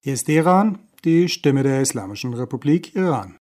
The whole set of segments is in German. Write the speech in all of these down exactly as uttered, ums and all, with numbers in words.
Hier ist Iran, die Stimme der Islamischen Republik Iran.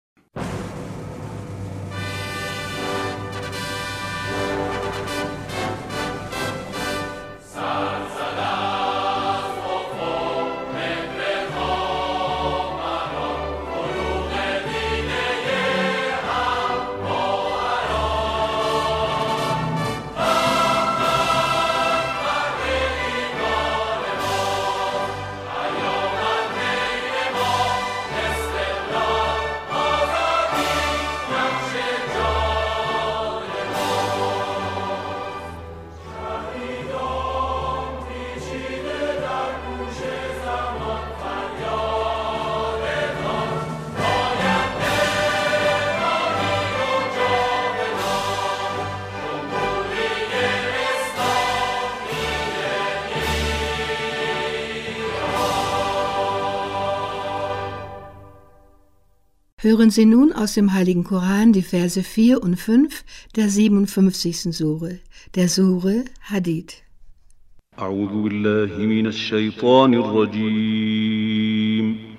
Hören Sie nun aus dem Heiligen Koran die Verse vier und fünf der siebenundfünfzigsten Sure, der Sure Hadid. أعوذ بالله من الشيطان الرجيم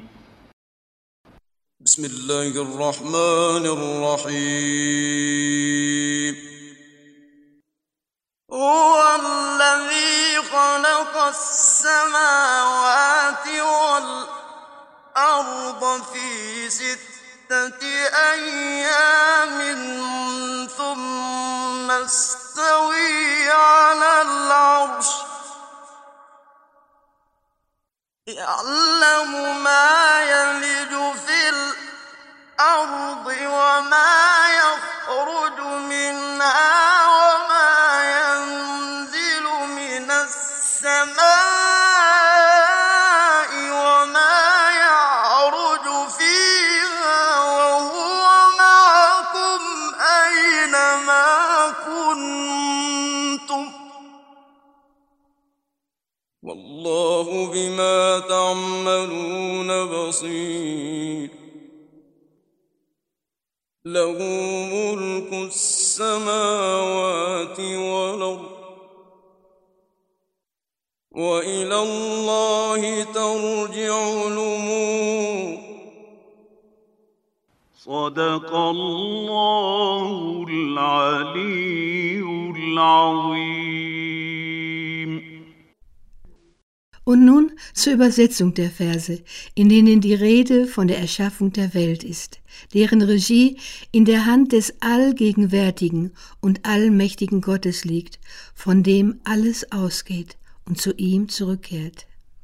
بسم الله الرحمن الرحيم هو الذي خلق السماوات والأرض في ستة أيام ثم استوى على العرش يعلم ما يلج في الأرض وما يخرج منها وما ينزل من السماء وما يعرج فيها وهو معكم أينما كنتم والله بما تعملون بصير له ملك السماوات والأرض وإلى الله ترجع الأمور صدق الله العلي العظيم. Und nun zur Übersetzung der Verse, in denen die Rede von der Erschaffung der Welt ist, deren Regie in der Hand des allgegenwärtigen und allmächtigen Gottes liegt, von dem alles ausgeht und zu ihm zurückkehrt.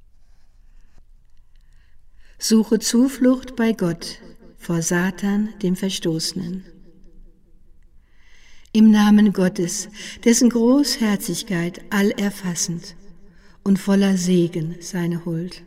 Suche Zuflucht bei Gott vor Satan, dem Verstoßenen. Im Namen Gottes, dessen Großherzigkeit allerfassend und voller Segen seine Huld.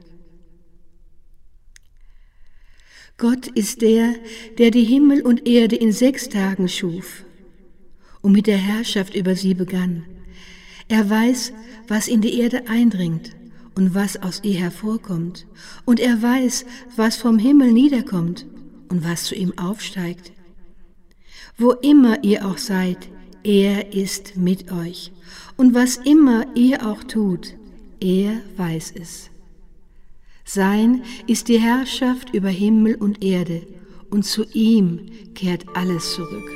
Gott ist der, der die Himmel und Erde in sechs Tagen schuf und mit der Herrschaft über sie begann. Er weiß, was in die Erde eindringt und was aus ihr hervorkommt, und er weiß, was vom Himmel niederkommt und was zu ihm aufsteigt. Wo immer ihr auch seid, er ist mit euch, und was immer ihr auch tut, er weiß es. Sein ist die Herrschaft über Himmel und Erde, und zu ihm kehrt alles zurück.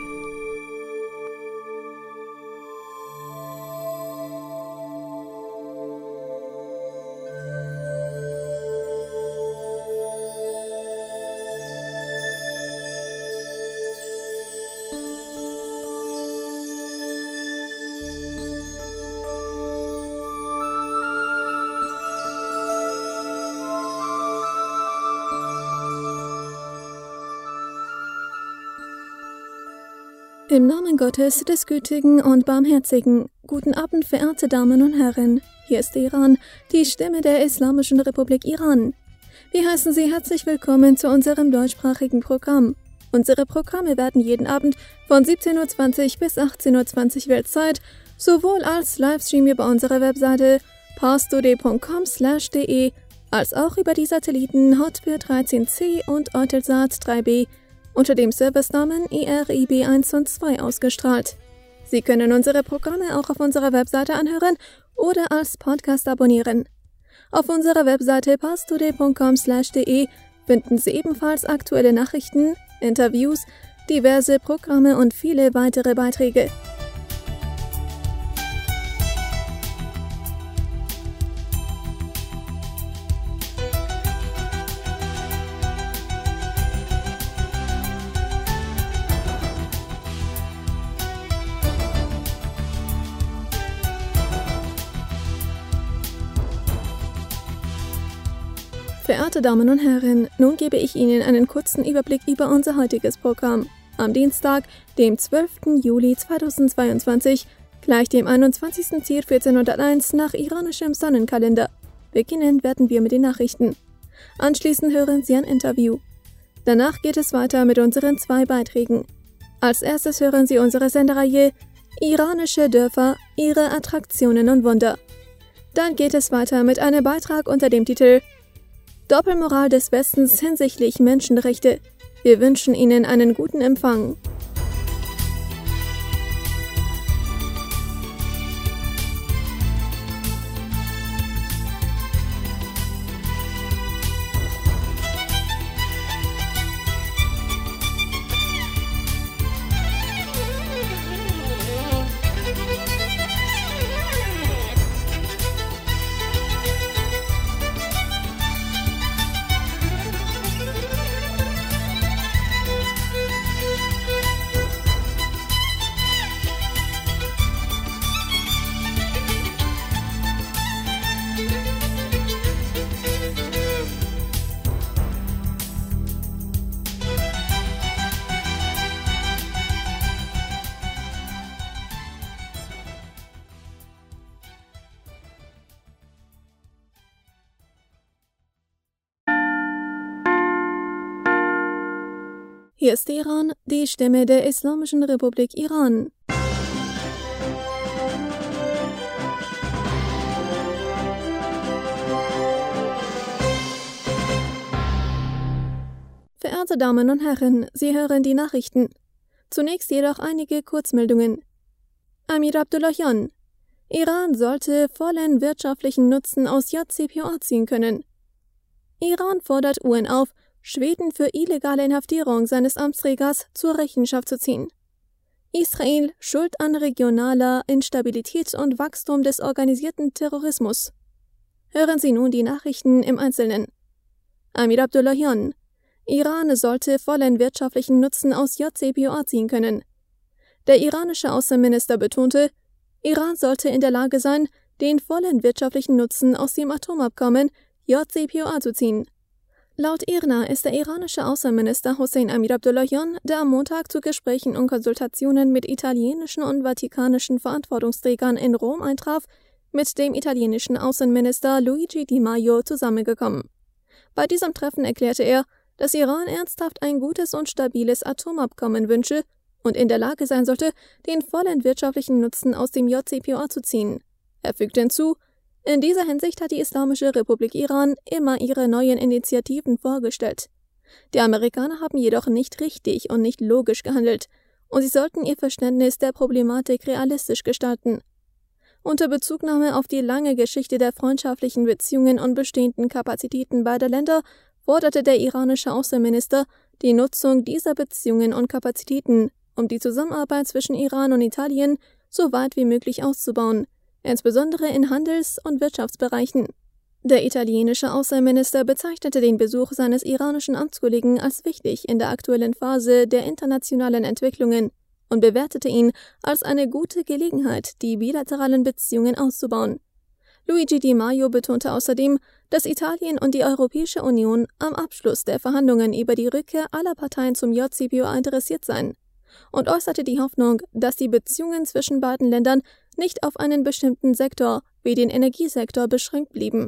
Im Namen Gottes, des Gütigen und Barmherzigen, guten Abend, verehrte Damen und Herren. Hier ist Iran, die Stimme der Islamischen Republik Iran. Wir heißen Sie herzlich willkommen zu unserem deutschsprachigen Programm. Unsere Programme werden jeden Abend von siebzehn Uhr zwanzig bis achtzehn Uhr zwanzig Weltzeit sowohl als Livestream über unsere Webseite parstoday punkt com slash de als auch über die Satelliten Hotbird dreizehn C und Eutelsat drei B unter dem Servicenamen I R I B eins und zwei ausgestrahlt. Sie können unsere Programme auch auf unserer Webseite anhören oder als Podcast abonnieren. Auf unserer Webseite parstoday punkt com slash de finden Sie ebenfalls aktuelle Nachrichten, Interviews, diverse Programme und viele weitere Beiträge. Verehrte Damen und Herren, nun gebe ich Ihnen einen kurzen Überblick über unser heutiges Programm. Am Dienstag, dem zwölften Juli zweitausendzweiundzwanzig, gleich dem einundzwanzigsten Zir vierzehnhunderteins nach iranischem Sonnenkalender. Beginnen werden wir mit den Nachrichten. Anschließend hören Sie ein Interview. Danach geht es weiter mit unseren zwei Beiträgen. Als erstes hören Sie unsere Sendereihe Iranische Dörfer, ihre Attraktionen und Wunder. Dann geht es weiter mit einem Beitrag unter dem Titel Doppelmoral des Westens hinsichtlich Menschenrechte. Wir wünschen Ihnen einen guten Empfang. Hier ist Iran, die Stimme der Islamischen Republik Iran. Verehrte Damen und Herren, Sie hören die Nachrichten. Zunächst jedoch einige Kurzmeldungen. Amir Abdullahian: Iran sollte vollen wirtschaftlichen Nutzen aus J C P O A ziehen können. Iran fordert U N auf, Schweden für illegale Inhaftierung seines Amtsträgers zur Rechenschaft zu ziehen. Israel schuld an regionaler Instabilität und Wachstum des organisierten Terrorismus. Hören Sie nun die Nachrichten im Einzelnen. Amir Abdullahian: Iran sollte vollen wirtschaftlichen Nutzen aus J C P O A ziehen können. Der iranische Außenminister betonte, Iran sollte in der Lage sein, den vollen wirtschaftlichen Nutzen aus dem Atomabkommen J C P O A zu ziehen. Laut I R N A ist der iranische Außenminister Hossein Amir Abdullahian, der am Montag zu Gesprächen und Konsultationen mit italienischen und vatikanischen Verantwortungsträgern in Rom eintraf, mit dem italienischen Außenminister Luigi Di Maio zusammengekommen. Bei diesem Treffen erklärte er, dass Iran ernsthaft ein gutes und stabiles Atomabkommen wünsche und in der Lage sein sollte, den vollen wirtschaftlichen Nutzen aus dem J C P O A zu ziehen. Er fügte hinzu, in dieser Hinsicht hat die Islamische Republik Iran immer ihre neuen Initiativen vorgestellt. Die Amerikaner haben jedoch nicht richtig und nicht logisch gehandelt, und sie sollten ihr Verständnis der Problematik realistisch gestalten. Unter Bezugnahme auf die lange Geschichte der freundschaftlichen Beziehungen und bestehenden Kapazitäten beider Länder forderte der iranische Außenminister die Nutzung dieser Beziehungen und Kapazitäten, um die Zusammenarbeit zwischen Iran und Italien so weit wie möglich auszubauen, insbesondere in Handels- und Wirtschaftsbereichen. Der italienische Außenminister bezeichnete den Besuch seines iranischen Amtskollegen als wichtig in der aktuellen Phase der internationalen Entwicklungen und bewertete ihn als eine gute Gelegenheit, die bilateralen Beziehungen auszubauen. Luigi Di Maio betonte außerdem, dass Italien und die Europäische Union am Abschluss der Verhandlungen über die Rückkehr aller Parteien zum J C P O A interessiert seien und äußerte die Hoffnung, dass die Beziehungen zwischen beiden Ländern nicht auf einen bestimmten Sektor wie den Energiesektor beschränkt blieben.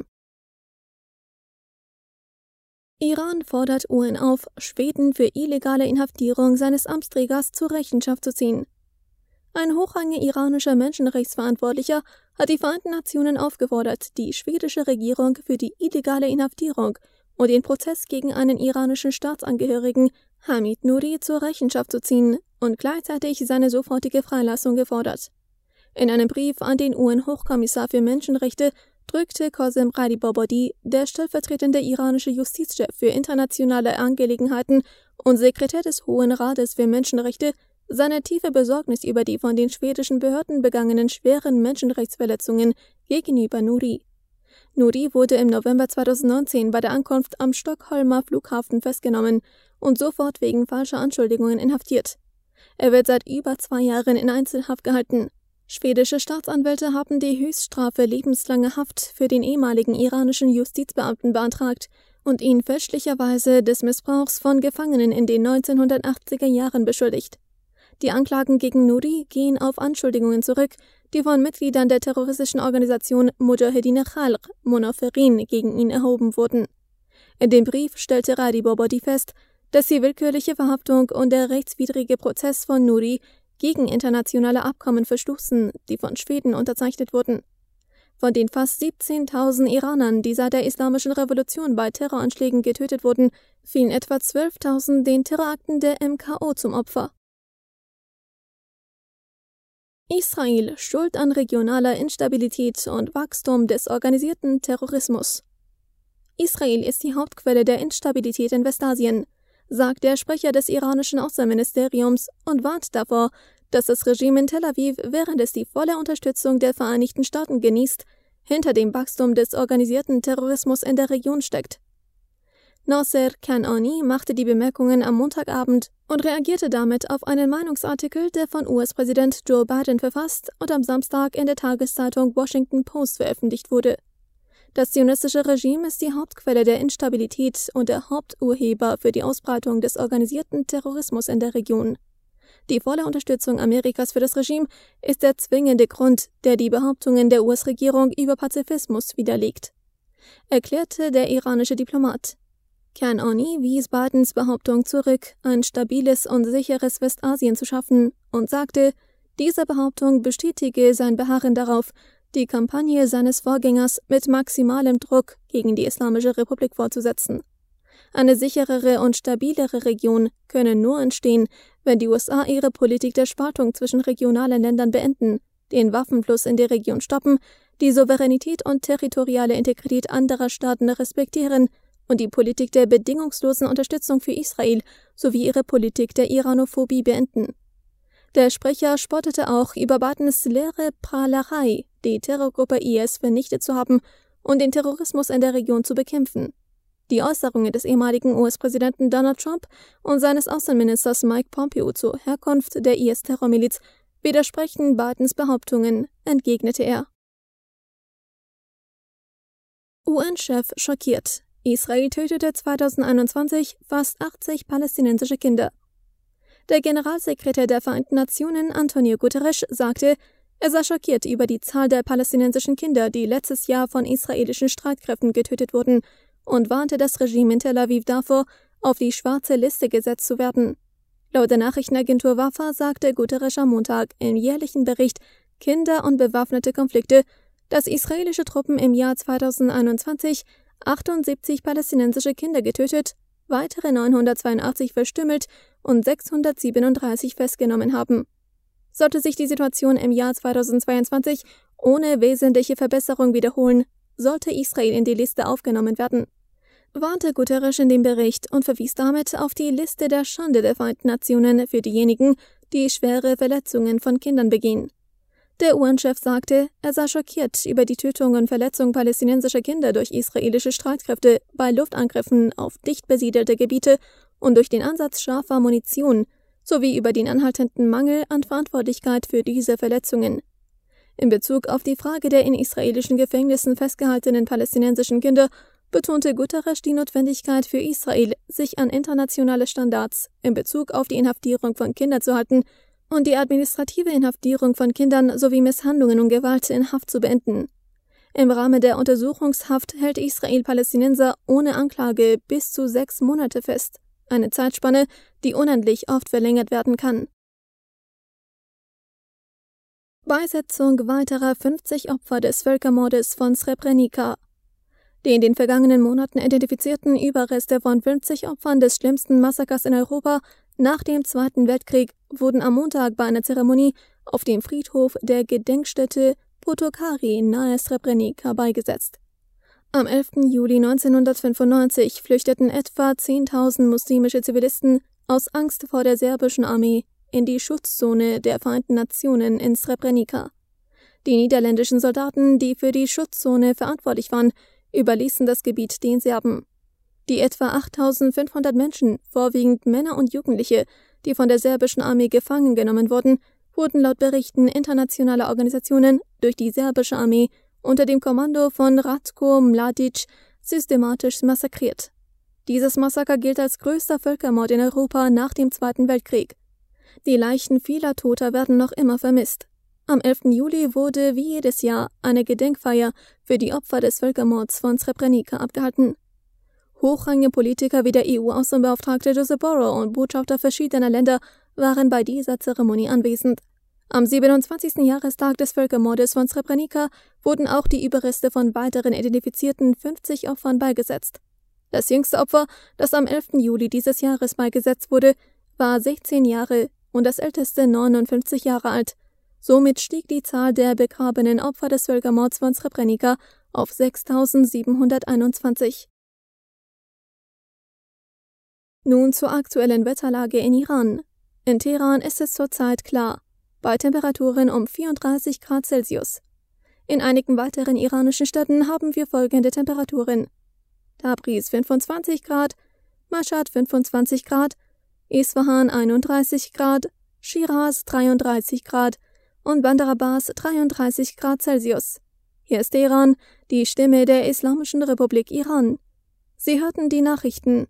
Iran fordert U N auf, Schweden für illegale Inhaftierung seines Amtsträgers zur Rechenschaft zu ziehen. Ein hochrangiger iranischer Menschenrechtsverantwortlicher hat die Vereinten Nationen aufgefordert, die schwedische Regierung für die illegale Inhaftierung und den Prozess gegen einen iranischen Staatsangehörigen, Hamid Nouri, zur Rechenschaft zu ziehen und gleichzeitig seine sofortige Freilassung gefordert. In einem Brief an den U N-Hochkommissar für Menschenrechte drückte Qasem Radibabadi, der stellvertretende iranische Justizchef für internationale Angelegenheiten und Sekretär des Hohen Rates für Menschenrechte, seine tiefe Besorgnis über die von den schwedischen Behörden begangenen schweren Menschenrechtsverletzungen gegenüber Nouri. Nouri wurde im November zweitausendneunzehn bei der Ankunft am Stockholmer Flughafen festgenommen und sofort wegen falscher Anschuldigungen inhaftiert. Er wird seit über zwei Jahren in Einzelhaft gehalten. Schwedische Staatsanwälte haben die Höchststrafe lebenslange Haft für den ehemaligen iranischen Justizbeamten beantragt und ihn fälschlicherweise des Missbrauchs von Gefangenen in den neunzehnhundertachtziger Jahren beschuldigt. Die Anklagen gegen Nouri gehen auf Anschuldigungen zurück, die von Mitgliedern der terroristischen Organisation Mujahedin Khalq Monoferin gegen ihn erhoben wurden. In dem Brief stellte Radibabadi fest, dass die willkürliche Verhaftung und der rechtswidrige Prozess von Nouri gegen internationale Abkommen verstoßen, die von Schweden unterzeichnet wurden. Von den fast siebzehntausend Iranern, die seit der Islamischen Revolution bei Terroranschlägen getötet wurden, fielen etwa zwölftausend den Terrorakten der M K O zum Opfer. Israel schuld an regionaler Instabilität und Wachstum des organisierten Terrorismus. Israel ist die Hauptquelle der Instabilität in Westasien, sagt der Sprecher des iranischen Außenministeriums und warnt davor, dass das Regime in Tel Aviv, während es die volle Unterstützung der Vereinigten Staaten genießt, hinter dem Wachstum des organisierten Terrorismus in der Region steckt. Nasser Kanani machte die Bemerkungen am Montagabend und reagierte damit auf einen Meinungsartikel, der von U S-Präsident Joe Biden verfasst und am Samstag in der Tageszeitung Washington Post veröffentlicht wurde. Das zionistische Regime ist die Hauptquelle der Instabilität und der Haupturheber für die Ausbreitung des organisierten Terrorismus in der Region. Die volle Unterstützung Amerikas für das Regime ist der zwingende Grund, der die Behauptungen der U S-Regierung über Pazifismus widerlegt, erklärte der iranische Diplomat. Kanani wies Bidens Behauptung zurück, ein stabiles und sicheres Westasien zu schaffen, und sagte, diese Behauptung bestätige sein Beharren darauf, die Kampagne seines Vorgängers mit maximalem Druck gegen die Islamische Republik fortzusetzen. Eine sicherere und stabilere Region könne nur entstehen, wenn die U S A ihre Politik der Spaltung zwischen regionalen Ländern beenden, den Waffenfluss in der Region stoppen, die Souveränität und territoriale Integrität anderer Staaten respektieren und die Politik der bedingungslosen Unterstützung für Israel sowie ihre Politik der Iranophobie beenden. Der Sprecher spottete auch über Bidens leere Prahlerei, die Terrorgruppe I S vernichtet zu haben und den Terrorismus in der Region zu bekämpfen. Die Äußerungen des ehemaligen U S-Präsidenten Donald Trump und seines Außenministers Mike Pompeo zur Herkunft der I S-Terrormiliz widersprechen Bidens Behauptungen, entgegnete er. U N-Chef schockiert. Israel tötete zweitausendeinundzwanzig fast achtzig palästinensische Kinder. Der Generalsekretär der Vereinten Nationen, Antonio Guterres, sagte, er sei schockiert über die Zahl der palästinensischen Kinder, die letztes Jahr von israelischen Streitkräften getötet wurden, und warnte das Regime in Tel Aviv davor, auf die schwarze Liste gesetzt zu werden. Laut der Nachrichtenagentur Wafa sagte Guterres am Montag im jährlichen Bericht Kinder und bewaffnete Konflikte, dass israelische Truppen im Jahr zweitausendeinundzwanzig achtundsiebzig palästinensische Kinder getötet, weitere neunhundertzweiundachtzig verstümmelt und sechshundertsiebenunddreißig festgenommen haben. Sollte sich die Situation im Jahr zweitausendzweiundzwanzig ohne wesentliche Verbesserung wiederholen, sollte Israel in die Liste aufgenommen werden, warnte Guterres in dem Bericht und verwies damit auf die Liste der Schande der Vereinten Nationen für diejenigen, die schwere Verletzungen von Kindern begehen. Der U N-Chef sagte, er sei schockiert über die Tötung und Verletzung palästinensischer Kinder durch israelische Streitkräfte bei Luftangriffen auf dicht besiedelte Gebiete und durch den Einsatz scharfer Munition, sowie über den anhaltenden Mangel an Verantwortlichkeit für diese Verletzungen. In Bezug auf die Frage der in israelischen Gefängnissen festgehaltenen palästinensischen Kinder betonte Guterres die Notwendigkeit für Israel, sich an internationale Standards in Bezug auf die Inhaftierung von Kindern zu halten und die administrative Inhaftierung von Kindern sowie Misshandlungen und Gewalt in Haft zu beenden. Im Rahmen der Untersuchungshaft hält Israel Palästinenser ohne Anklage bis zu sechs Monate fest, eine Zeitspanne, die unendlich oft verlängert werden kann. Beisetzung weiterer fünfzig Opfer des Völkermordes von Srebrenica. Die in den vergangenen Monaten identifizierten Überreste von fünfzig Opfern des schlimmsten Massakers in Europa nach dem Zweiten Weltkrieg wurden am Montag bei einer Zeremonie auf dem Friedhof der Gedenkstätte Potokari nahe Srebrenica beigesetzt. Am elften Juli neunzehnhundertfünfundneunzig flüchteten etwa zehntausend muslimische Zivilisten aus Angst vor der serbischen Armee in die Schutzzone der Vereinten Nationen in Srebrenica. Die niederländischen Soldaten, die für die Schutzzone verantwortlich waren, überließen das Gebiet den Serben. Die etwa achttausendfünfhundert Menschen, vorwiegend Männer und Jugendliche, die von der serbischen Armee gefangen genommen wurden, wurden laut Berichten internationaler Organisationen durch die serbische Armee unter dem Kommando von Ratko Mladic systematisch massakriert. Dieses Massaker gilt als größter Völkermord in Europa nach dem Zweiten Weltkrieg. Die Leichen vieler Toter werden noch immer vermisst. Am elften Juli wurde wie jedes Jahr eine Gedenkfeier für die Opfer des Völkermords von Srebrenica abgehalten. Hochrangige Politiker wie der E U-Außenbeauftragte Josep Borrell und Botschafter verschiedener Länder waren bei dieser Zeremonie anwesend. Am siebenundzwanzigsten Jahrestag des Völkermordes von Srebrenica wurden auch die Überreste von weiteren identifizierten fünfzig Opfern beigesetzt. Das jüngste Opfer, das am elften Juli dieses Jahres beigesetzt wurde, war sechzehn Jahre und das älteste neunundfünfzig Jahre alt. Somit stieg die Zahl der begrabenen Opfer des Völkermords von Srebrenica auf sechstausendsiebenhunderteinundzwanzig. Nun zur aktuellen Wetterlage in Iran. In Teheran ist es zurzeit klar, bei Temperaturen um vierunddreißig Grad Celsius. In einigen weiteren iranischen Städten haben wir folgende Temperaturen: Tabriz fünfundzwanzig Grad, Mashhad fünfundzwanzig Grad, Isfahan einunddreißig Grad, Shiraz dreiunddreißig Grad und Bandar Abbas dreiunddreißig Grad Celsius. Hier ist Teheran, die Stimme der Islamischen Republik Iran. Sie hörten die Nachrichten.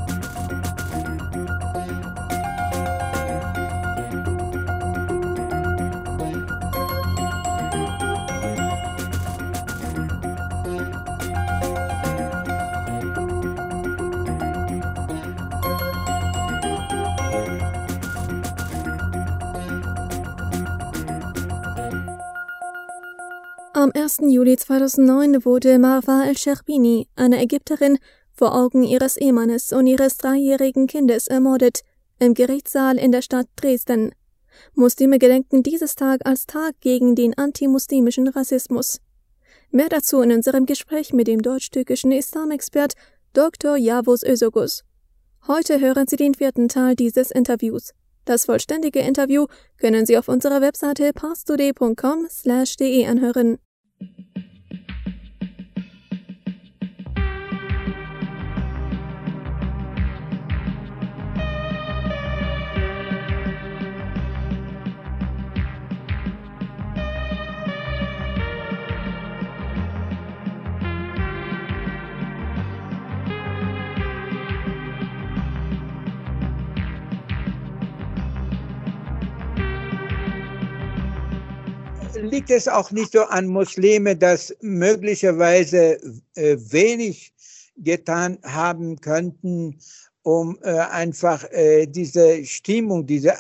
Am ersten Juli zweitausendneun wurde Marwa El-Sherbini, eine Ägypterin, vor Augen ihres Ehemannes und ihres dreijährigen Kindes ermordet, im Gerichtssaal in der Stadt Dresden. Muslime gedenken dieses Tag als Tag gegen den antimuslimischen Rassismus. Mehr dazu in unserem Gespräch mit dem deutsch-türkischen Islamexpert Doktor Yavuz Özoguz. Heute hören Sie den vierten Teil dieses Interviews. Das vollständige Interview können Sie auf unserer Webseite parstoday punkt com slash de anhören. Liegt es auch nicht so an Muslime, dass möglicherweise äh, wenig getan haben könnten, um äh, einfach äh, diese Stimmung, diese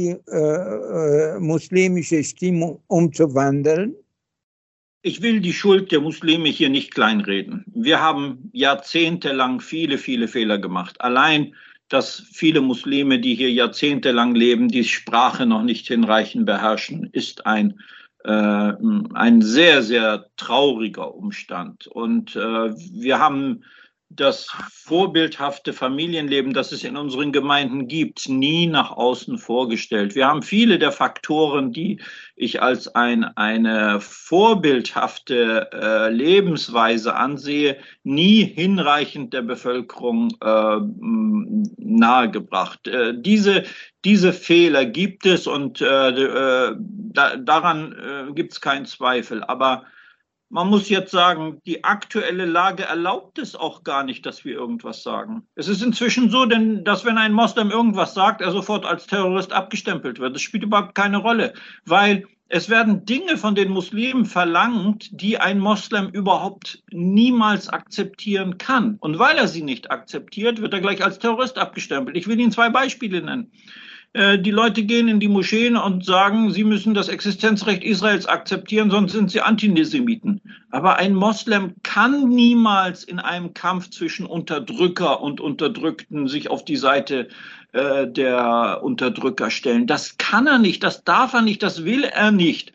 anti-muslimische äh, äh, Stimmung umzuwandeln? Ich will die Schuld der Muslime hier nicht kleinreden. Wir haben jahrzehntelang viele, viele Fehler gemacht. Allein, dass viele Muslime, die hier jahrzehntelang leben, die Sprache noch nicht hinreichend beherrschen, ist ein Äh, ein sehr, sehr trauriger Umstand. Und äh, wir haben das vorbildhafte Familienleben, das es in unseren Gemeinden gibt, nie nach außen vorgestellt. Wir haben viele der Faktoren, die ich als ein, eine vorbildhafte äh, Lebensweise ansehe, nie hinreichend der Bevölkerung äh, nahegebracht. Äh, diese Diese Fehler gibt es und äh, äh, da, daran äh, gibt es keinen Zweifel. Aber man muss jetzt sagen, die aktuelle Lage erlaubt es auch gar nicht, dass wir irgendwas sagen. Es ist inzwischen so, denn, dass wenn ein Moslem irgendwas sagt, er sofort als Terrorist abgestempelt wird. Das spielt überhaupt keine Rolle, weil es werden Dinge von den Muslimen verlangt, die ein Moslem überhaupt niemals akzeptieren kann. Und weil er sie nicht akzeptiert, wird er gleich als Terrorist abgestempelt. Ich will Ihnen zwei Beispiele nennen. Die Leute gehen in die Moscheen und sagen, sie müssen das Existenzrecht Israels akzeptieren, sonst sind sie Antisemiten. Aber ein Moslem kann niemals in einem Kampf zwischen Unterdrücker und Unterdrückten sich auf die Seite äh, der Unterdrücker stellen. Das kann er nicht, das darf er nicht, das will er nicht.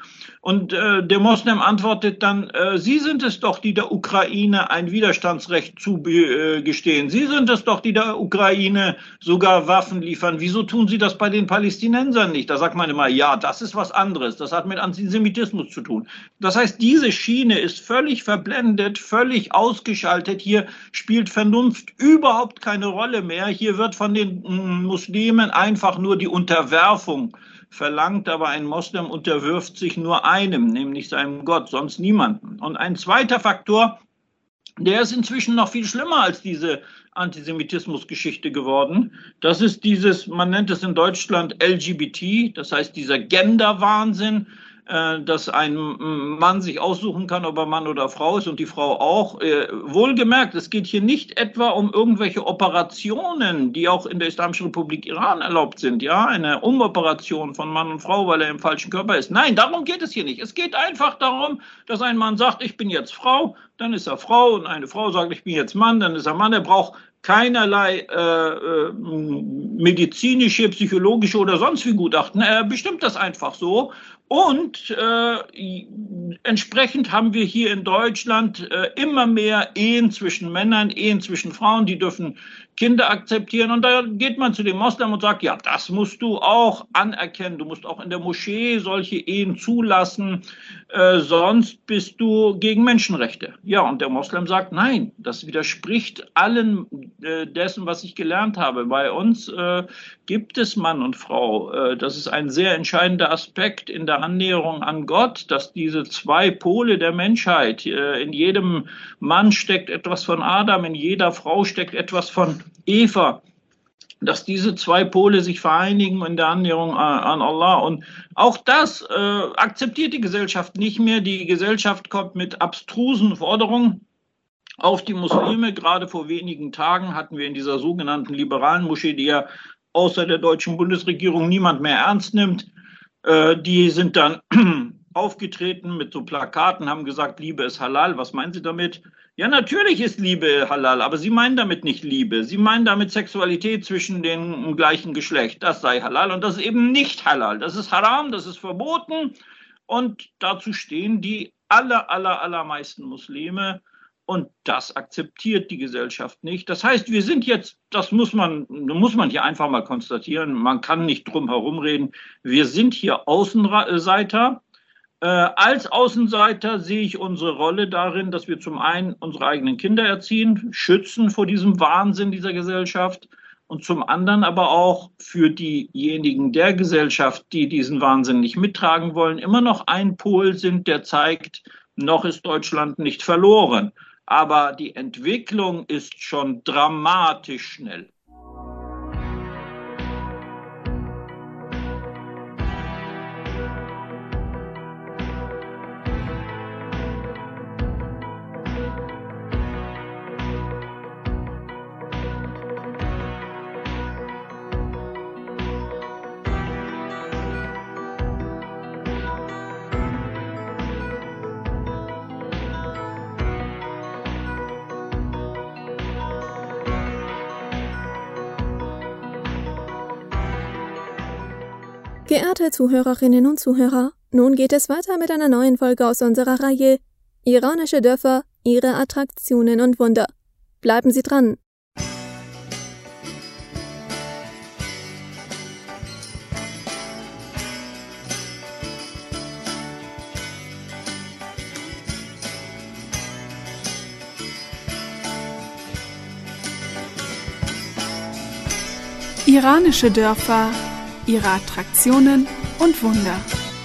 Und äh, der Moslem antwortet dann, äh, Sie sind es doch, die der Ukraine ein Widerstandsrecht zugestehen. Sie sind es doch, die der Ukraine sogar Waffen liefern. Wieso tun Sie das bei den Palästinensern nicht? Da sagt man immer, ja, das ist was anderes. Das hat mit Antisemitismus zu tun. Das heißt, diese Schiene ist völlig verblendet, völlig ausgeschaltet. Hier spielt Vernunft überhaupt keine Rolle mehr. Hier wird von den mm, Muslimen einfach nur die Unterwerfung verlangt, aber ein Moslem unterwirft sich nur einem, nämlich seinem Gott, sonst niemanden. Und ein zweiter Faktor, der ist inzwischen noch viel schlimmer als diese Antisemitismusgeschichte geworden. Das ist dieses, man nennt es in Deutschland L G B T, das heißt dieser Gender-Wahnsinn, äh, dass ein Mann sich aussuchen kann, ob er Mann oder Frau ist und die Frau auch. Äh, wohlgemerkt, es geht hier nicht etwa um irgendwelche Operationen, die auch in der Islamischen Republik Iran erlaubt sind, ja, eine Umoperation von Mann und Frau, weil er im falschen Körper ist. Nein, darum geht es hier nicht. Es geht einfach darum, dass ein Mann sagt, ich bin jetzt Frau, dann ist er Frau, und eine Frau sagt, ich bin jetzt Mann, dann ist er Mann. Er braucht keinerlei äh, medizinische, psychologische oder sonst wie Gutachten. Er bestimmt das einfach so. Und äh, entsprechend haben wir hier in Deutschland äh, immer mehr Ehen zwischen Männern, Ehen zwischen Frauen, die dürfen Kinder akzeptieren. Und da geht man zu dem Moslem und sagt, ja, das musst du auch anerkennen. Du musst auch in der Moschee solche Ehen zulassen, äh, sonst bist du gegen Menschenrechte. Ja, und der Moslem sagt, nein, das widerspricht allen äh, dessen, was ich gelernt habe. Bei uns äh, gibt es Mann und Frau. Äh, das ist ein sehr entscheidender Aspekt in der Annäherung an Gott, dass diese zwei Pole der Menschheit, äh, in jedem Mann steckt etwas von Adam, in jeder Frau steckt etwas von Eva, dass diese zwei Pole sich vereinigen in der Annäherung an Allah. Und auch das äh, akzeptiert die Gesellschaft nicht mehr. Die Gesellschaft kommt mit abstrusen Forderungen auf die Muslime. Gerade vor wenigen Tagen hatten wir in dieser sogenannten liberalen Moschee, die ja außer der deutschen Bundesregierung niemand mehr ernst nimmt, äh, die sind dann aufgetreten mit so Plakaten, haben gesagt, Liebe ist halal. Was meinen Sie damit? Ja, natürlich ist Liebe halal, aber Sie meinen damit nicht Liebe. Sie meinen damit Sexualität zwischen dem gleichen Geschlecht. Das sei halal und das ist eben nicht halal. Das ist haram, das ist verboten. Und dazu stehen die aller, aller, allermeisten Muslime. Und das akzeptiert die Gesellschaft nicht. Das heißt, wir sind jetzt, das muss man, muss man hier einfach mal konstatieren, man kann nicht drum herum reden, wir sind hier Außenseiter. Äh, als Außenseiter sehe ich unsere Rolle darin, dass wir zum einen unsere eigenen Kinder erziehen, schützen vor diesem Wahnsinn dieser Gesellschaft und zum anderen aber auch für diejenigen der Gesellschaft, die diesen Wahnsinn nicht mittragen wollen, immer noch ein Pol sind, der zeigt, noch ist Deutschland nicht verloren. Aber die Entwicklung ist schon dramatisch schnell. Geehrte Zuhörerinnen und Zuhörer, nun geht es weiter mit einer neuen Folge aus unserer Reihe Iranische Dörfer, ihre Attraktionen und Wunder. Bleiben Sie dran! Iranische Dörfer, ihre Attraktionen und Wunder.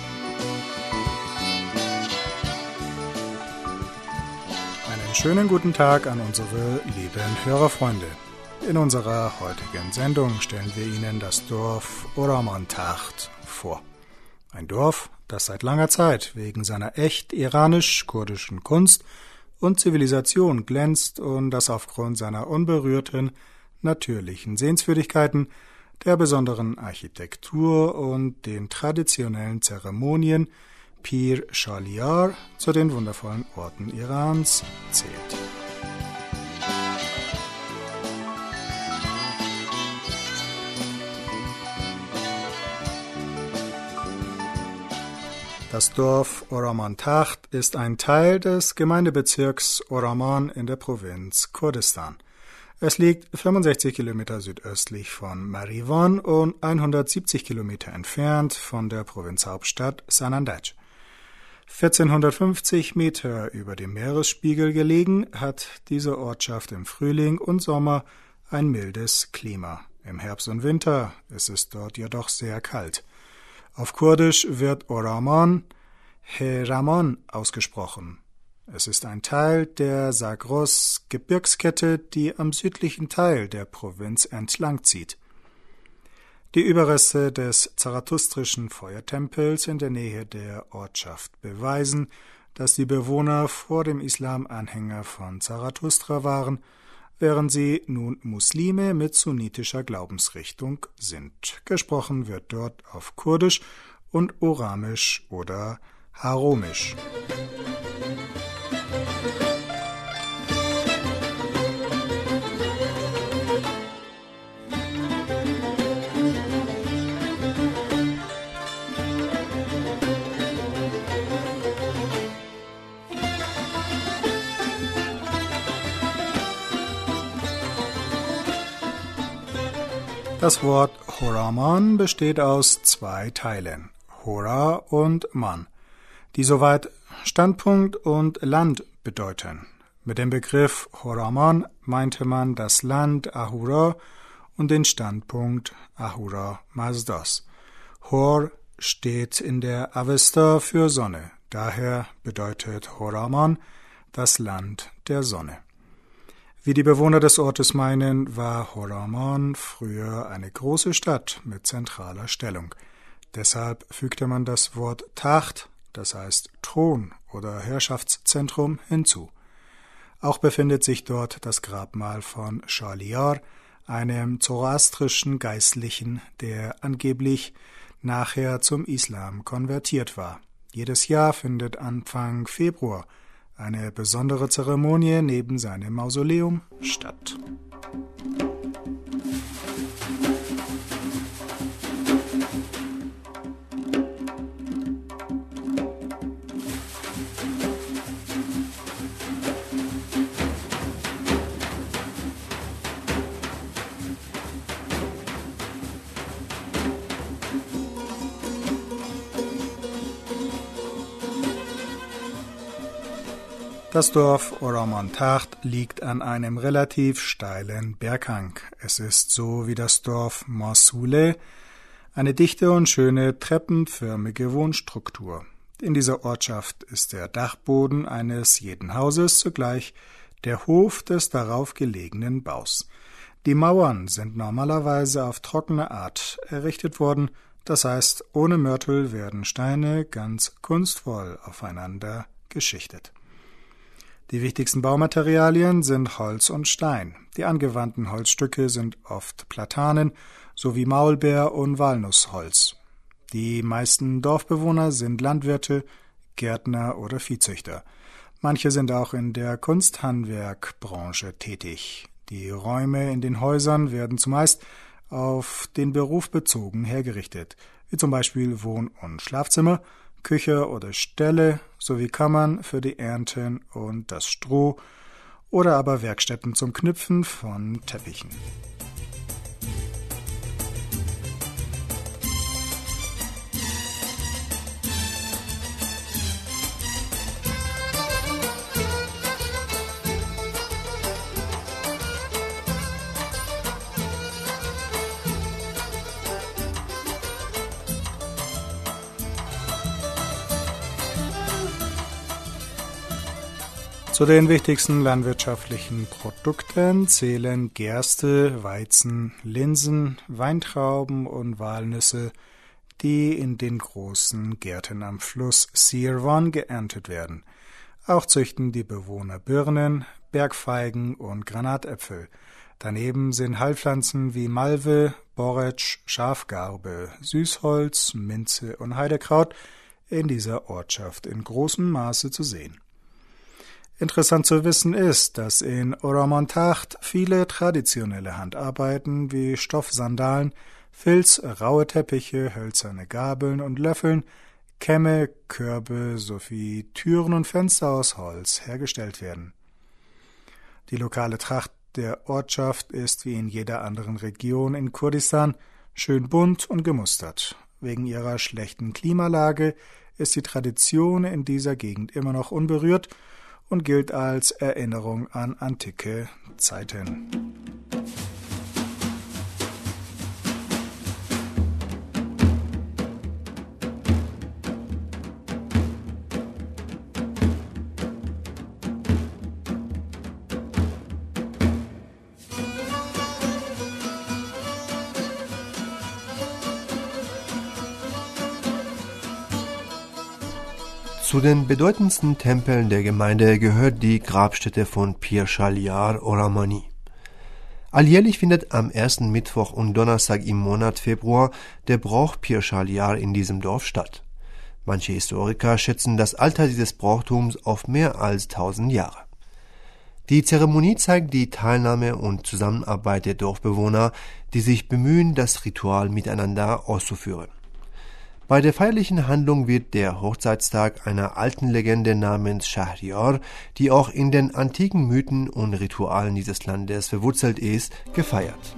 Einen schönen guten Tag an unsere lieben Hörerfreunde. In unserer heutigen Sendung stellen wir Ihnen das Dorf Oramantacht vor. Ein Dorf, das seit langer Zeit wegen seiner echt iranisch-kurdischen Kunst und Zivilisation glänzt und das aufgrund seiner unberührten, natürlichen Sehenswürdigkeiten, der besonderen Architektur und den traditionellen Zeremonien Pir Shaliar zu den wundervollen Orten Irans zählt. Das Dorf Oraman-Tacht ist ein Teil des Gemeindebezirks Oraman in der Provinz Kurdistan. Es liegt fünfundsechzig Kilometer südöstlich von Marivan und hundertsiebzig Kilometer entfernt von der Provinzhauptstadt Sanandaj. vierzehnhundertfünfzig Meter über dem Meeresspiegel gelegen, hat diese Ortschaft im Frühling und Sommer ein mildes Klima. Im Herbst und Winter ist es dort jedoch sehr kalt. Auf Kurdisch wird Oraman Heraman ausgesprochen. Es ist ein Teil der Zagros-Gebirgskette, die am südlichen Teil der Provinz entlang zieht. Die Überreste des zarathustrischen Feuertempels in der Nähe der Ortschaft beweisen, dass die Bewohner vor dem Islam Anhänger von Zarathustra waren, während sie nun Muslime mit sunnitischer Glaubensrichtung sind. Gesprochen wird dort auf Kurdisch und Oramisch oder Haromisch. Das Wort Horaman besteht aus zwei Teilen, Hora und Man, die soweit Standpunkt und Land bedeuten. Mit dem Begriff Horaman meinte man das Land Ahura und den Standpunkt Ahura Mazdas. Hor steht in der Avesta für Sonne, daher bedeutet Horaman das Land der Sonne. Wie die Bewohner des Ortes meinen, war Horaman früher eine große Stadt mit zentraler Stellung. Deshalb fügte man das Wort Tacht, das heißt Thron oder Herrschaftszentrum, hinzu. Auch befindet sich dort das Grabmal von Shaliar, einem zoroastrischen Geistlichen, der angeblich nachher zum Islam konvertiert war. Jedes Jahr findet Anfang Februar eine besondere Zeremonie neben seinem Mausoleum statt. Das Dorf Oraman-Tacht liegt an einem relativ steilen Berghang. Es ist so wie das Dorf Morsule eine dichte und schöne treppenförmige Wohnstruktur. In dieser Ortschaft ist der Dachboden eines jeden Hauses zugleich der Hof des darauf gelegenen Baus. Die Mauern sind normalerweise auf trockene Art errichtet worden, das heißt, ohne Mörtel werden Steine ganz kunstvoll aufeinander geschichtet. Die wichtigsten Baumaterialien sind Holz und Stein. Die angewandten Holzstücke sind oft Platanen sowie Maulbeer- und Walnussholz. Die meisten Dorfbewohner sind Landwirte, Gärtner oder Viehzüchter. Manche sind auch in der Kunsthandwerkbranche tätig. Die Räume in den Häusern werden zumeist auf den Beruf bezogen hergerichtet, wie zum Beispiel Wohn- und Schlafzimmer, Küche oder Ställe sowie Kammern für die Ernten und das Stroh oder aber Werkstätten zum Knüpfen von Teppichen. Zu den wichtigsten landwirtschaftlichen Produkten zählen Gerste, Weizen, Linsen, Weintrauben und Walnüsse, die in den großen Gärten am Fluss Sirwan geerntet werden. Auch züchten die Bewohner Birnen, Bergfeigen und Granatäpfel. Daneben sind Heilpflanzen wie Malve, Borretsch, Schafgarbe, Süßholz, Minze und Heidekraut in dieser Ortschaft in großem Maße zu sehen. Interessant zu wissen ist, dass in Oraman-Tacht viele traditionelle Handarbeiten wie Stoffsandalen, Filz, raue Teppiche, hölzerne Gabeln und Löffeln Kämme, Körbe sowie Türen und Fenster aus Holz hergestellt werden. Die lokale Tracht der Ortschaft ist wie in jeder anderen Region in Kurdistan schön bunt und gemustert. Wegen ihrer schlechten Klimalage ist die Tradition in dieser Gegend immer noch unberührt und gilt als Erinnerung an antike Zeiten. Zu den bedeutendsten Tempeln der Gemeinde gehört die Grabstätte von Pir Shaliar Oramani. Alljährlich findet am ersten Mittwoch und Donnerstag im Monat Februar der Brauch Pir Shaliar in diesem Dorf statt. Manche Historiker schätzen das Alter dieses Brauchtums auf mehr als tausend Jahre. Die Zeremonie zeigt die Teilnahme und Zusammenarbeit der Dorfbewohner, die sich bemühen, das Ritual miteinander auszuführen. Bei der feierlichen Handlung wird der Hochzeitstag einer alten Legende namens Shahryar, die auch in den antiken Mythen und Ritualen dieses Landes verwurzelt ist, gefeiert.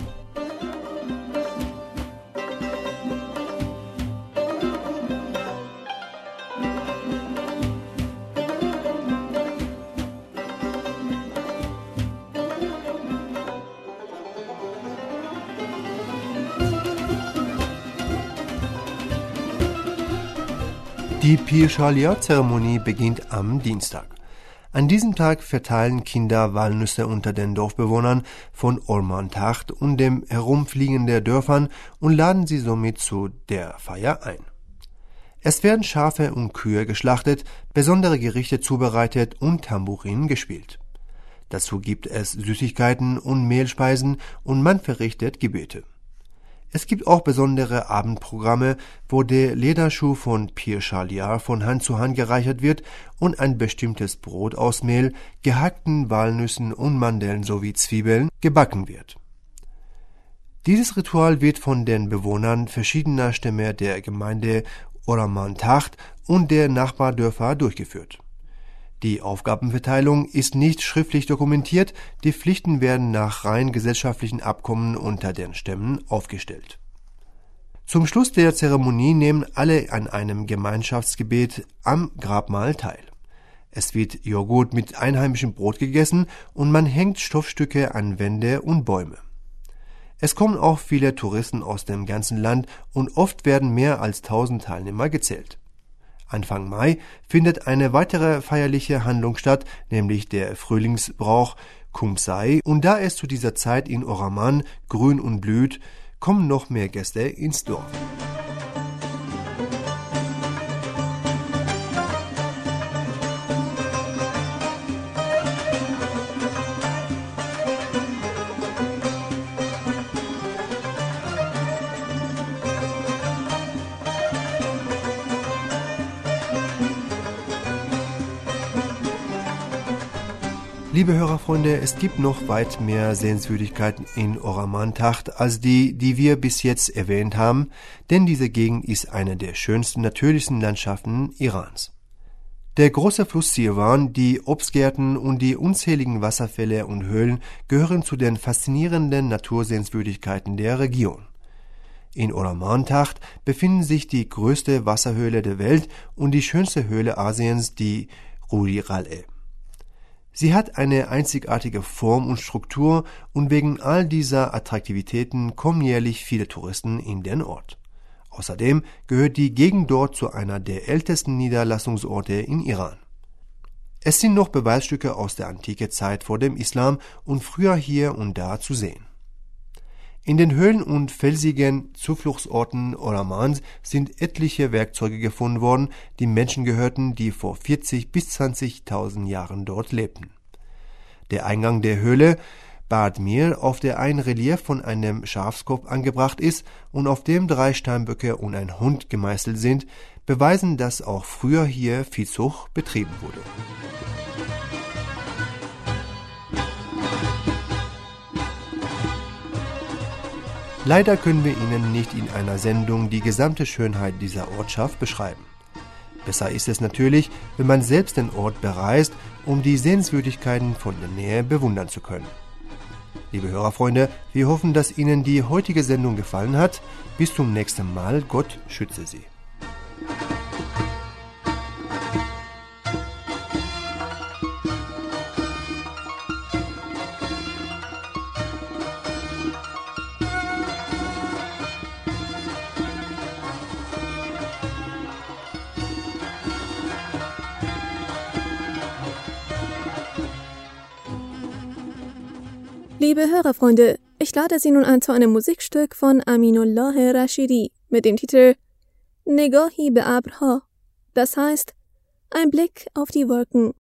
Die Pir Shaliar-Zeremonie beginnt am Dienstag. An diesem Tag verteilen Kinder Walnüsse unter den Dorfbewohnern von Orman Tacht und dem Herumfliegen der Dörfern und laden sie somit zu der Feier ein. Es werden Schafe und Kühe geschlachtet, besondere Gerichte zubereitet und Tambourin gespielt. Dazu gibt es Süßigkeiten und Mehlspeisen und man verrichtet Gebete. Es gibt auch besondere Abendprogramme, wo der Lederschuh von Pir Shaliar von Hand zu Hand gereicht wird und ein bestimmtes Brot aus Mehl, gehackten Walnüssen und Mandeln sowie Zwiebeln gebacken wird. Dieses Ritual wird von den Bewohnern verschiedener Stämme der Gemeinde Orman Tacht und der Nachbardörfer durchgeführt. Die Aufgabenverteilung ist nicht schriftlich dokumentiert, die Pflichten werden nach rein gesellschaftlichen Abkommen unter den Stämmen aufgestellt. Zum Schluss der Zeremonie nehmen alle an einem Gemeinschaftsgebet am Grabmal teil. Es wird Joghurt mit einheimischem Brot gegessen und man hängt Stoffstücke an Wände und Bäume. Es kommen auch viele Touristen aus dem ganzen Land und oft werden mehr als tausend Teilnehmer gezählt. Anfang Mai findet eine weitere feierliche Handlung statt, nämlich der Frühlingsbrauch Kumsai, und da es zu dieser Zeit in Oraman grün und blüht, kommen noch mehr Gäste ins Dorf. Liebe Hörerfreunde, es gibt noch weit mehr Sehenswürdigkeiten in Orman Tacht als die, die wir bis jetzt erwähnt haben, denn diese Gegend ist eine der schönsten natürlichen Landschaften Irans. Der große Fluss Sirwan, die Obstgärten und die unzähligen Wasserfälle und Höhlen gehören zu den faszinierenden Natursehenswürdigkeiten der Region. In Orman Tacht befinden sich die größte Wasserhöhle der Welt und die schönste Höhle Asiens, die Rudi Ral'e. Sie hat eine einzigartige Form und Struktur und wegen all dieser Attraktivitäten kommen jährlich viele Touristen in den Ort. Außerdem gehört die Gegend dort zu einer der ältesten Niederlassungsorte in Iran. Es sind noch Beweisstücke aus der antiken Zeit vor dem Islam und früher hier und da zu sehen. In den Höhlen und felsigen Zufluchtsorten Oramans sind etliche Werkzeuge gefunden worden, die Menschen gehörten, die vor vierzig bis zwanzigtausend Jahren dort lebten. Der Eingang der Höhle, Bad Mir, auf der ein Relief von einem Schafskopf angebracht ist und auf dem drei Steinböcke und ein Hund gemeißelt sind, beweisen, dass auch früher hier Viehzucht betrieben wurde. Leider können wir Ihnen nicht in einer Sendung die gesamte Schönheit dieser Ortschaft beschreiben. Besser ist es natürlich, wenn man selbst den Ort bereist, um die Sehenswürdigkeiten von der Nähe bewundern zu können. Liebe Hörerfreunde, wir hoffen, dass Ihnen die heutige Sendung gefallen hat. Bis zum nächsten Mal. Gott schütze Sie. Liebe Hörerfreunde, ich lade Sie nun ein zu einem Musikstück von Aminullah Rashidi mit dem Titel Negahi be Abrha, das heißt, ein Blick auf die Wolken.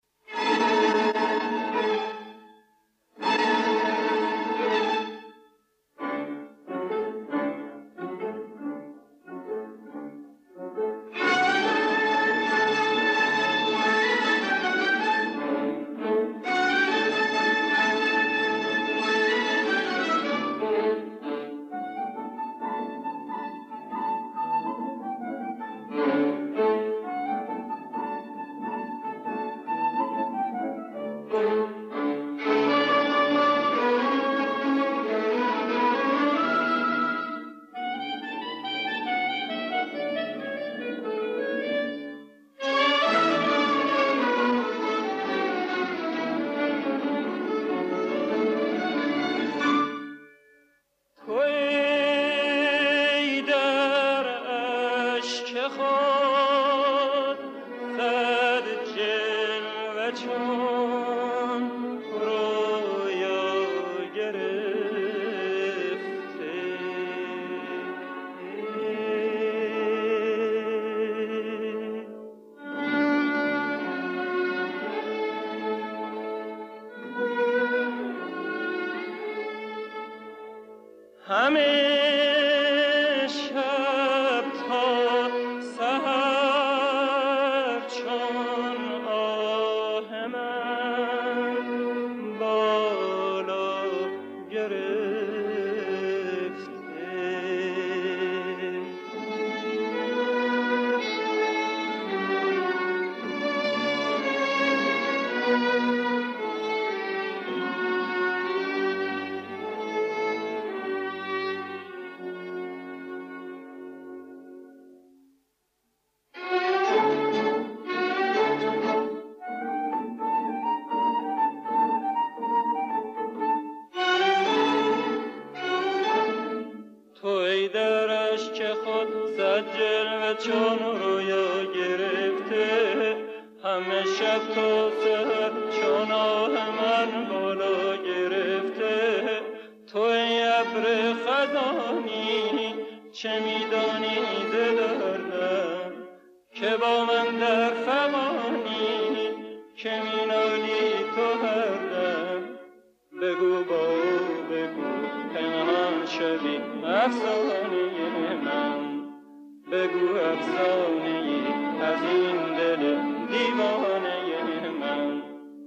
چون رویا گرفته همه شب تا سحر چون آه من بالا گرفته توی ابر خزانی چه میدانی ز دردم که با من در فغانی که مینالی تو هردم بگو با بگو پنهان شدی افسانه من بگو افسانه‌ای از این دل دیوانه من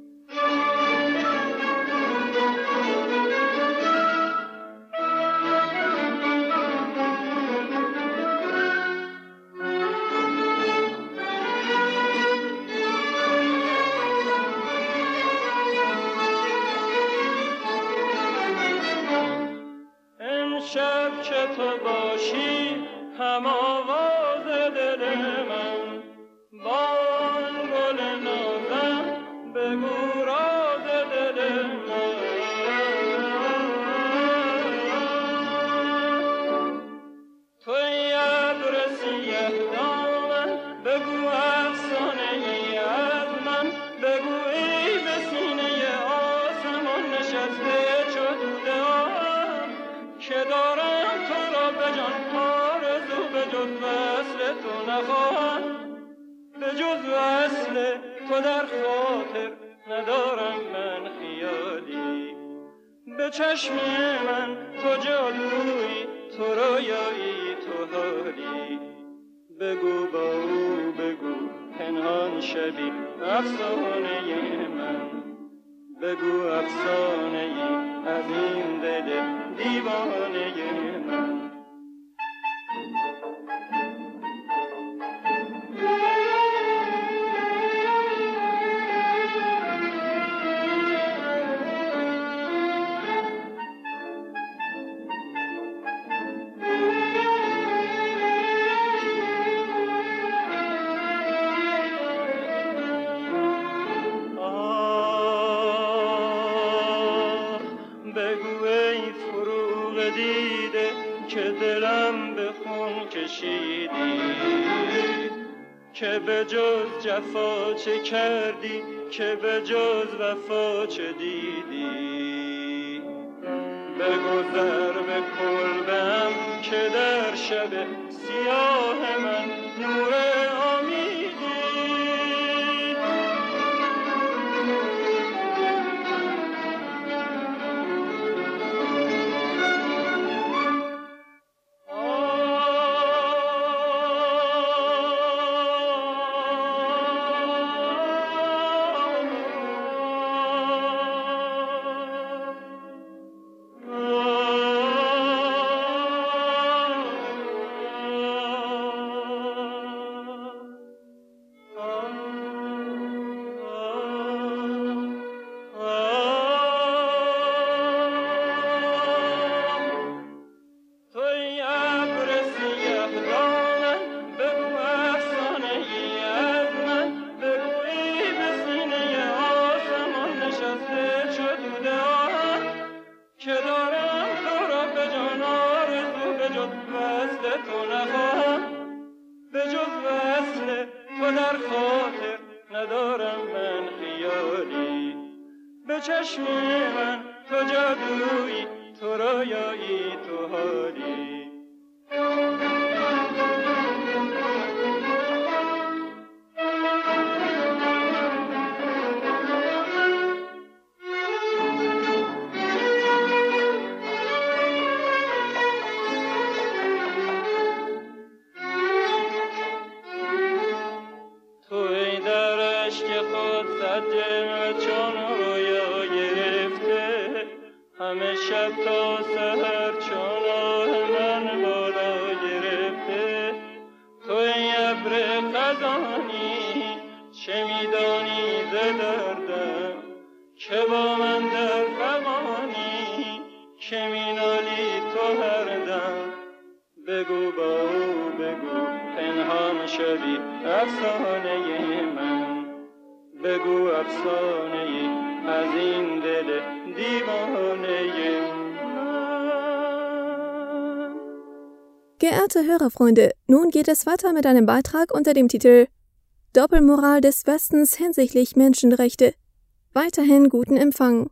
امشب که تو باشی هم آواز دل من با آن گل نازم بگو راز دل من توی ابر سیه دامن بگو افسانه ای از من بگو ای به سینه آسمان نشسته چو دوده‌ام که دارم تو را به جان آرزو به جز وصل تو نخواهم به جز وصل تو در خاطر ندارم من خیالی به چشم من تو جادویی تو رویایی تو حالی بگو با او بگو پنهان شبی افسانه من بگو افسانه ای از این دل دیوانه من بدیده که دلم به خون کشیدی، که به جز جفا چه کردی، که به جز وفا چه دیدی. بگذر به کلبم که در شب سیاه من نور امیدی. چشم من تو جادویی، تو رویایی، تو حالی. توی در عشق خود صدم چون رویا گرفته، همه شب تا سحر چون آه من بالا گرفته. توی ابر خزانی چه میدانی ز دردم، که با من در فغانی که مینالی تو هر دم. بگو با او بگو پنهان شدی افسانه من، بگو افسانه از این دل دیوانه من. Geehrte Hörerfreunde, nun geht es weiter mit einem Beitrag unter dem Titel Doppelmoral des Westens hinsichtlich Menschenrechte. Weiterhin guten Empfang.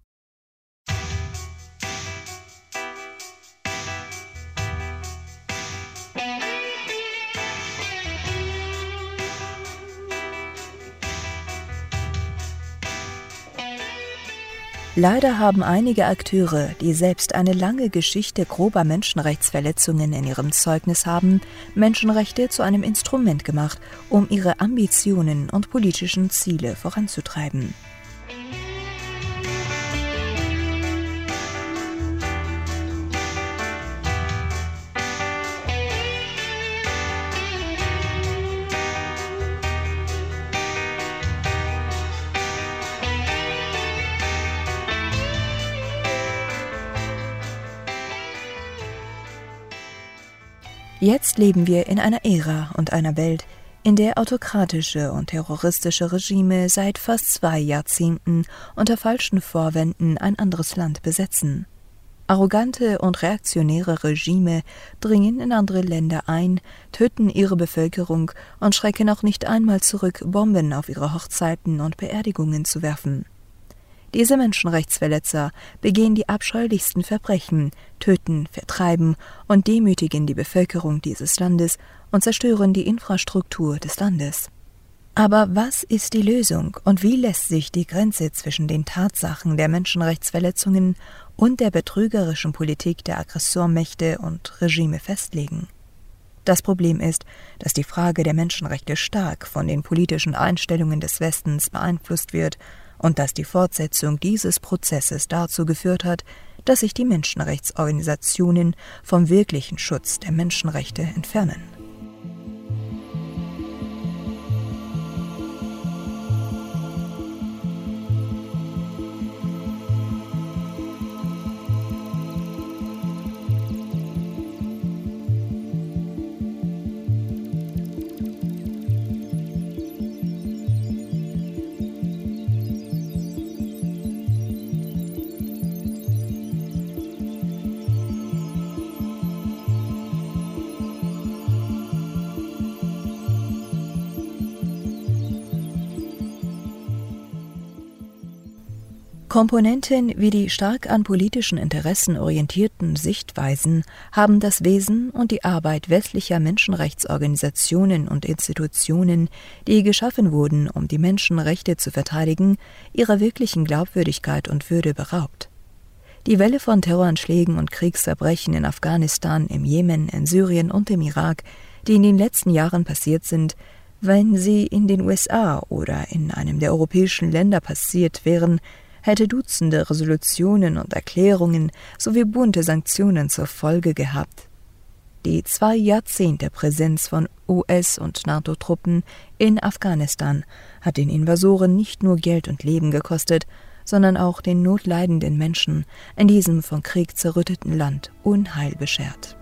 Leider haben einige Akteure, die selbst eine lange Geschichte grober Menschenrechtsverletzungen in ihrem Zeugnis haben, Menschenrechte zu einem Instrument gemacht, um ihre Ambitionen und politischen Ziele voranzutreiben. Jetzt leben wir in einer Ära und einer Welt, in der autokratische und terroristische Regime seit fast zwei Jahrzehnten unter falschen Vorwänden ein anderes Land besetzen. Arrogante und reaktionäre Regime dringen in andere Länder ein, töten ihre Bevölkerung und schrecken auch nicht einmal zurück, Bomben auf ihre Hochzeiten und Beerdigungen zu werfen. Diese Menschenrechtsverletzer begehen die abscheulichsten Verbrechen, töten, vertreiben und demütigen die Bevölkerung dieses Landes und zerstören die Infrastruktur des Landes. Aber was ist die Lösung und wie lässt sich die Grenze zwischen den Tatsachen der Menschenrechtsverletzungen und der betrügerischen Politik der Aggressormächte und Regime festlegen? Das Problem ist, dass die Frage der Menschenrechte stark von den politischen Einstellungen des Westens beeinflusst wird und dass die Fortsetzung dieses Prozesses dazu geführt hat, dass sich die Menschenrechtsorganisationen vom wirklichen Schutz der Menschenrechte entfernen. Komponenten wie die stark an politischen Interessen orientierten Sichtweisen haben das Wesen und die Arbeit westlicher Menschenrechtsorganisationen und Institutionen, die geschaffen wurden, um die Menschenrechte zu verteidigen, ihrer wirklichen Glaubwürdigkeit und Würde beraubt. Die Welle von Terroranschlägen und Kriegsverbrechen in Afghanistan, im Jemen, in Syrien und im Irak, die in den letzten Jahren passiert sind, wenn sie in den U S A oder in einem der europäischen Länder passiert wären, hätte Dutzende Resolutionen und Erklärungen sowie bunte Sanktionen zur Folge gehabt. Die zwei Jahrzehnte Präsenz von U S- und NATO-Truppen in Afghanistan hat den Invasoren nicht nur Geld und Leben gekostet, sondern auch den notleidenden Menschen in diesem von Krieg zerrütteten Land Unheil beschert.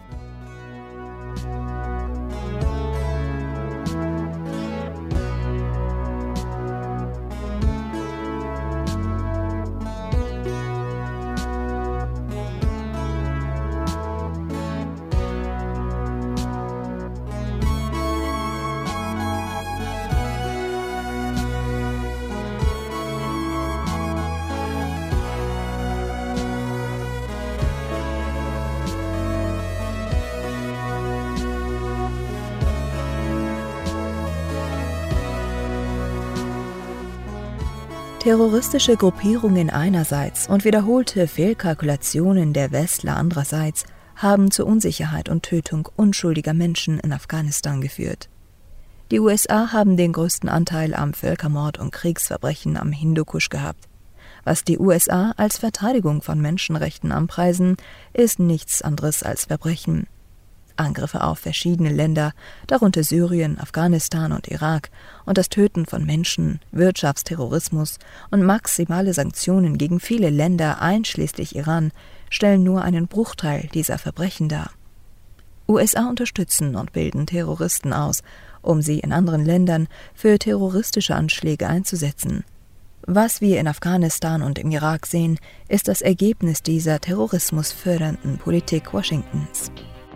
Terroristische Gruppierungen einerseits und wiederholte Fehlkalkulationen der Westler andererseits haben zur Unsicherheit und Tötung unschuldiger Menschen in Afghanistan geführt. Die U S A haben den größten Anteil am Völkermord und Kriegsverbrechen am Hindukusch gehabt. Was die U S A als Verteidigung von Menschenrechten anpreisen, ist nichts anderes als Verbrechen. Angriffe auf verschiedene Länder, darunter Syrien, Afghanistan und Irak, und das Töten von Menschen, Wirtschaftsterrorismus und maximale Sanktionen gegen viele Länder, einschließlich Iran, stellen nur einen Bruchteil dieser Verbrechen dar. U S A unterstützen und bilden Terroristen aus, um sie in anderen Ländern für terroristische Anschläge einzusetzen. Was wir in Afghanistan und im Irak sehen, ist das Ergebnis dieser terrorismusfördernden Politik Washingtons.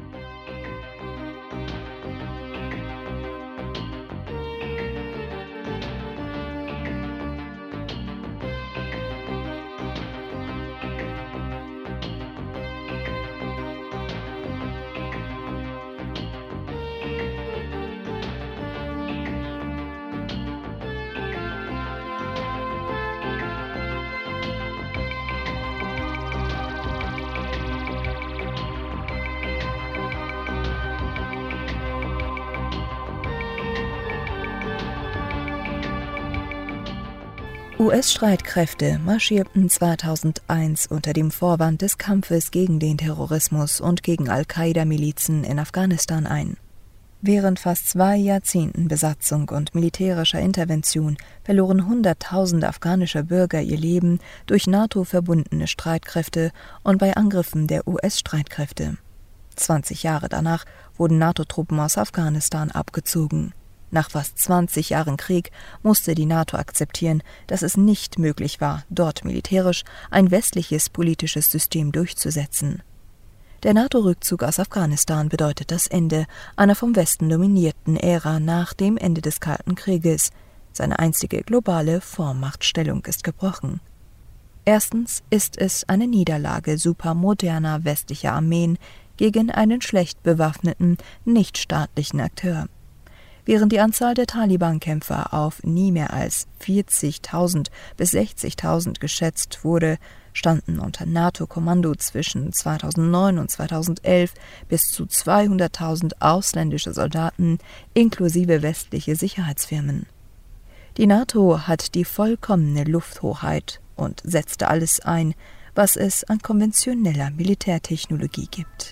U S-Streitkräfte marschierten zweitausendeins unter dem Vorwand des Kampfes gegen den Terrorismus und gegen Al-Qaida-Milizen in Afghanistan ein. Während fast zwei Jahrzehnten Besatzung und militärischer Intervention verloren Hunderttausende afghanischer Bürger ihr Leben durch NATO-verbundene Streitkräfte und bei Angriffen der U S-Streitkräfte. zwanzig Jahre danach wurden NATO-Truppen aus Afghanistan abgezogen. Nach fast zwanzig Jahren Krieg musste die NATO akzeptieren, dass es nicht möglich war, dort militärisch ein westliches politisches System durchzusetzen. Der NATO-Rückzug aus Afghanistan bedeutet das Ende einer vom Westen dominierten Ära nach dem Ende des Kalten Krieges. Seine einstige globale Vormachtstellung ist gebrochen. Erstens ist es eine Niederlage supermoderner westlicher Armeen gegen einen schlecht bewaffneten, nichtstaatlichen Akteur. Während die Anzahl der Taliban-Kämpfer auf nie mehr als vierzigtausend bis sechzigtausend geschätzt wurde, standen unter NATO-Kommando zwischen zweitausendneun und zweitausendelf bis zu zweihunderttausend ausländische Soldaten inklusive westliche Sicherheitsfirmen. Die NATO hat die vollkommene Lufthoheit und setzte alles ein, was es an konventioneller Militärtechnologie gibt.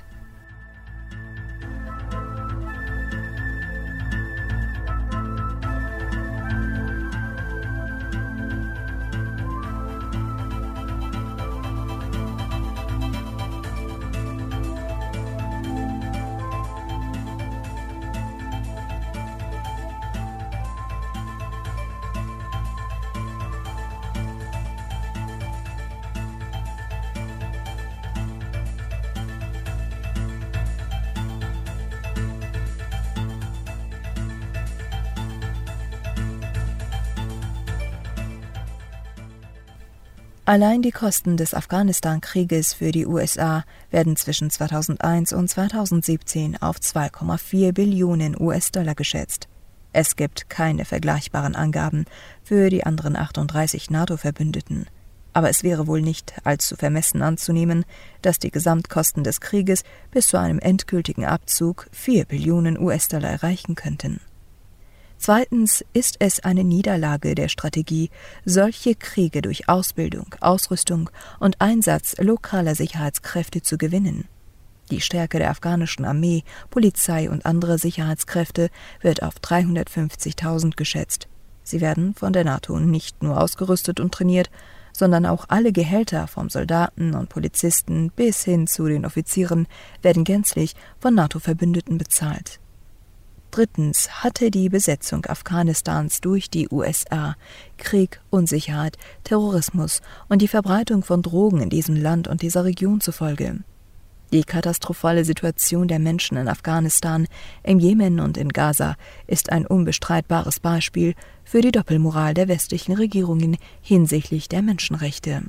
Allein die Kosten des Afghanistan-Krieges für die U S A werden zwischen zweitausendeins und zweitausendsiebzehn auf zwei Komma vier Billionen U S-Dollar geschätzt. Es gibt keine vergleichbaren Angaben für die anderen achtunddreißig NATO-Verbündeten. Aber es wäre wohl nicht allzu vermessen anzunehmen, dass die Gesamtkosten des Krieges bis zu einem endgültigen Abzug vier Billionen U S-Dollar erreichen könnten. Zweitens ist es eine Niederlage der Strategie, solche Kriege durch Ausbildung, Ausrüstung und Einsatz lokaler Sicherheitskräfte zu gewinnen. Die Stärke der afghanischen Armee, Polizei und anderer Sicherheitskräfte wird auf dreihundertfünfzigtausend geschätzt. Sie werden von der NATO nicht nur ausgerüstet und trainiert, sondern auch alle Gehälter vom Soldaten und Polizisten bis hin zu den Offizieren werden gänzlich von NATO-Verbündeten bezahlt. Drittens hatte die Besetzung Afghanistans durch die U S A Krieg, Unsicherheit, Terrorismus und die Verbreitung von Drogen in diesem Land und dieser Region zur Folge. Die katastrophale Situation der Menschen in Afghanistan, im Jemen und in Gaza ist ein unbestreitbares Beispiel für die Doppelmoral der westlichen Regierungen hinsichtlich der Menschenrechte.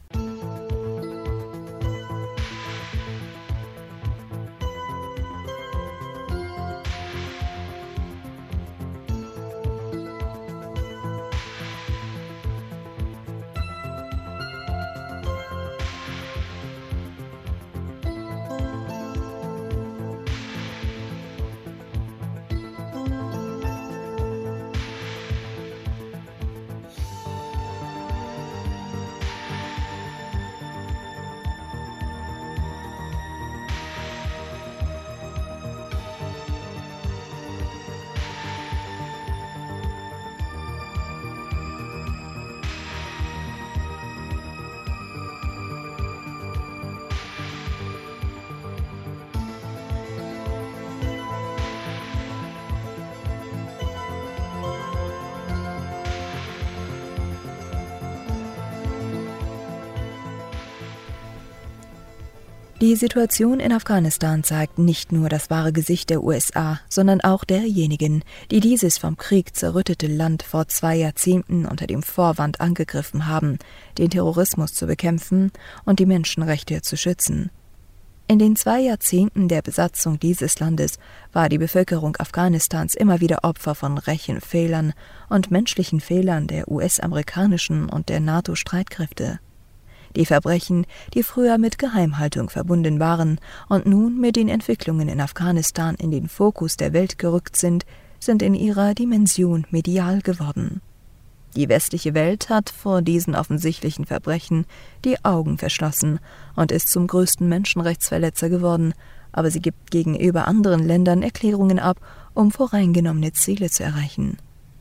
Die Situation in Afghanistan zeigt nicht nur das wahre Gesicht der U S A, sondern auch derjenigen, die dieses vom Krieg zerrüttete Land vor zwei Jahrzehnten unter dem Vorwand angegriffen haben, den Terrorismus zu bekämpfen und die Menschenrechte zu schützen. In den zwei Jahrzehnten der Besatzung dieses Landes war die Bevölkerung Afghanistans immer wieder Opfer von Rechenfehlern und menschlichen Fehlern der U S-amerikanischen und der NATO-Streitkräfte. Die Verbrechen, die früher mit Geheimhaltung verbunden waren und nun mit den Entwicklungen in Afghanistan in den Fokus der Welt gerückt sind, sind in ihrer Dimension medial geworden. Die westliche Welt hat vor diesen offensichtlichen Verbrechen die Augen verschlossen und ist zum größten Menschenrechtsverletzer geworden, aber sie gibt gegenüber anderen Ländern Erklärungen ab, um voreingenommene Ziele zu erreichen.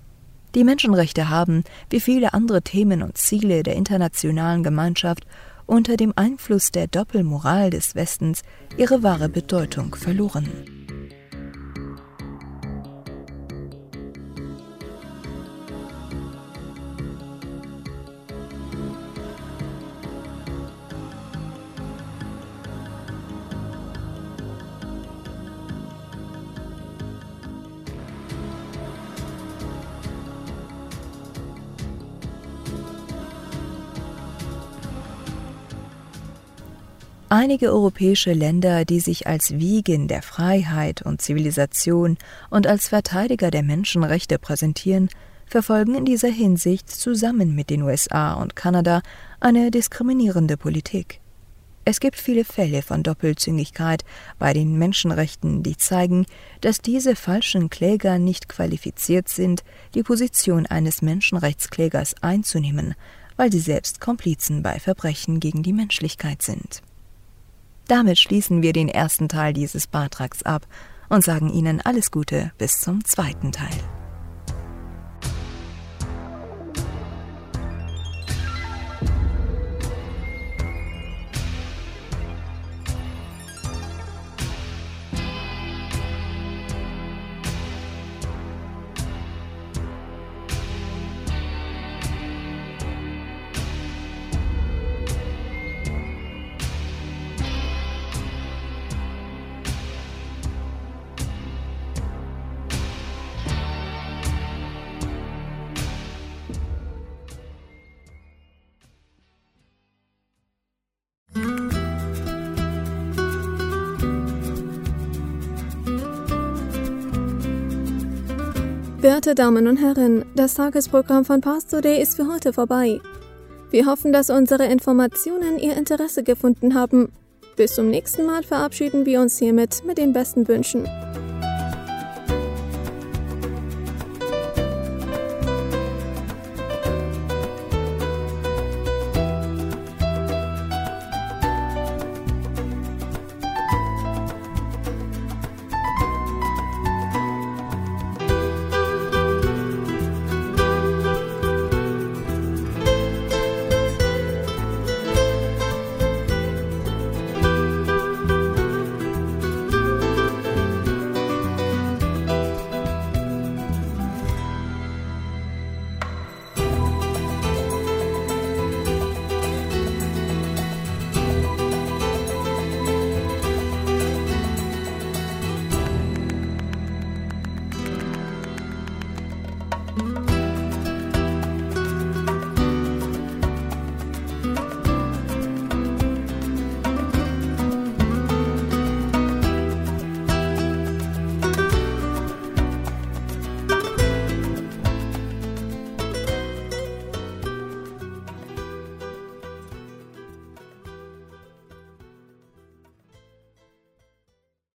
Die Menschenrechte haben, wie viele andere Themen und Ziele der internationalen Gemeinschaft, unter dem Einfluss der Doppelmoral des Westens ihre wahre Bedeutung verloren. Einige europäische Länder, die sich als Wiegen der Freiheit und Zivilisation und als Verteidiger der Menschenrechte präsentieren, verfolgen in dieser Hinsicht zusammen mit den U S A und Kanada eine diskriminierende Politik. Es gibt viele Fälle von Doppelzüngigkeit bei den Menschenrechten, die zeigen, dass diese falschen Kläger nicht qualifiziert sind, die Position eines Menschenrechtsklägers einzunehmen, weil sie selbst Komplizen bei Verbrechen gegen die Menschlichkeit sind. Damit schließen wir den ersten Teil dieses Beitrags ab und sagen Ihnen alles Gute bis zum zweiten Teil. Werte Damen und Herren, das Tagesprogramm von Pastor Day ist für heute vorbei. Wir hoffen, dass unsere Informationen Ihr Interesse gefunden haben. Bis zum nächsten Mal verabschieden wir uns hiermit mit den besten Wünschen.